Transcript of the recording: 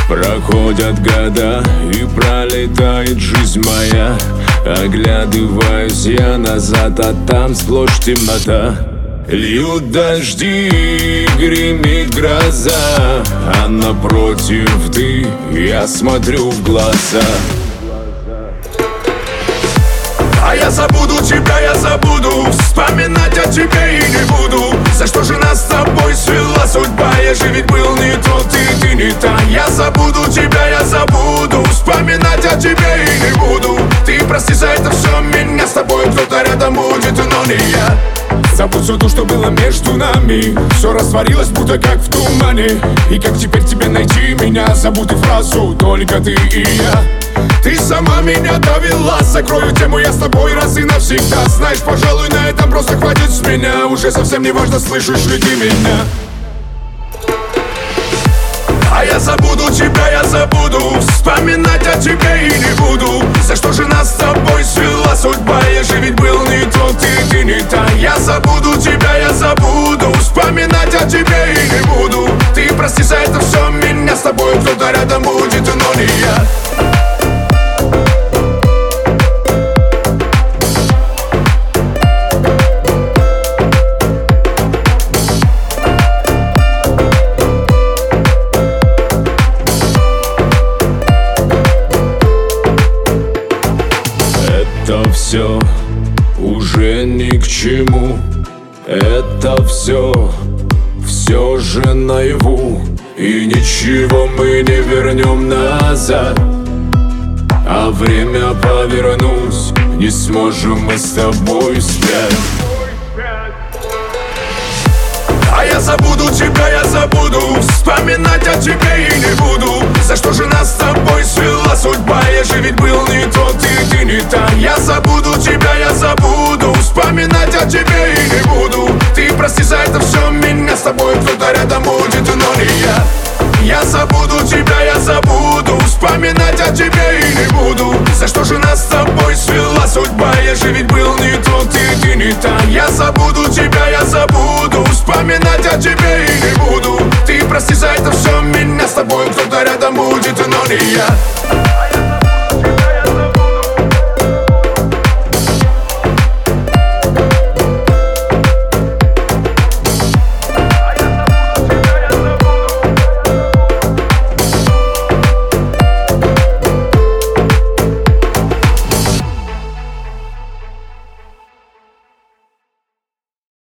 Проходят года и пролетает жизнь моя. Оглядываюсь я назад, а там сплошь темнота. Льют дожди, гремит гроза, а напротив ты, я смотрю в глаза. А я забуду тебя, я забуду, вспоминать о тебе и не буду. За что же нас с тобой свела судьба? Я же ведь был не тот, и ты не та. Я забуду тебя, я забуду, вспоминать о тебе и не буду. Ты прости за это все, меня с тобой кто-то рядом будет, но не я. Забудь все то, что было между нами. Все растворилось, будто как в тумане. И как теперь тебе найти меня? Забудь фразу «только ты и я». Ты сама меня довела, закрою тему я с тобой раз и навсегда. Знаешь, пожалуй, на этом просто хватит с меня. Уже совсем не важно, слышишь ли ты меня. А я забуду тебя, я забуду, вспоминать о тебе и не буду. За что же нас с тобой свела судьба? Я же ведь был не тот, и ты не та. Я забуду тебя, я забуду, вспоминать о тебе и не буду. Ты прости за это все, меня с тобой кто-то рядом будет, но не я. Это все уже ни к чему. Это все же наяву. И ничего мы не вернем назад. А время повернуть не сможем мы с тобой вспять. А я забуду тебя, я забуду, вспоминать о тебе и не буду. За что же нас с тобой свела судьба? Я же ведь был не тот, и ты не та. Я забуду тебя, я забуду, вспоминать о тебе и не буду. Ты прости за это все, меня с тобой кто-то рядом будет, но не я. Я забуду тебя, я забуду, вспоминать о тебе и не буду. За что же нас с тобой свела судьба? Я же ведь был не тот, и ты не та. Я забуду тебя, я забуду, вспоминать о тебе и не буду. Ты прости за это все, меня с тобой кто-то рядом будет, но не я.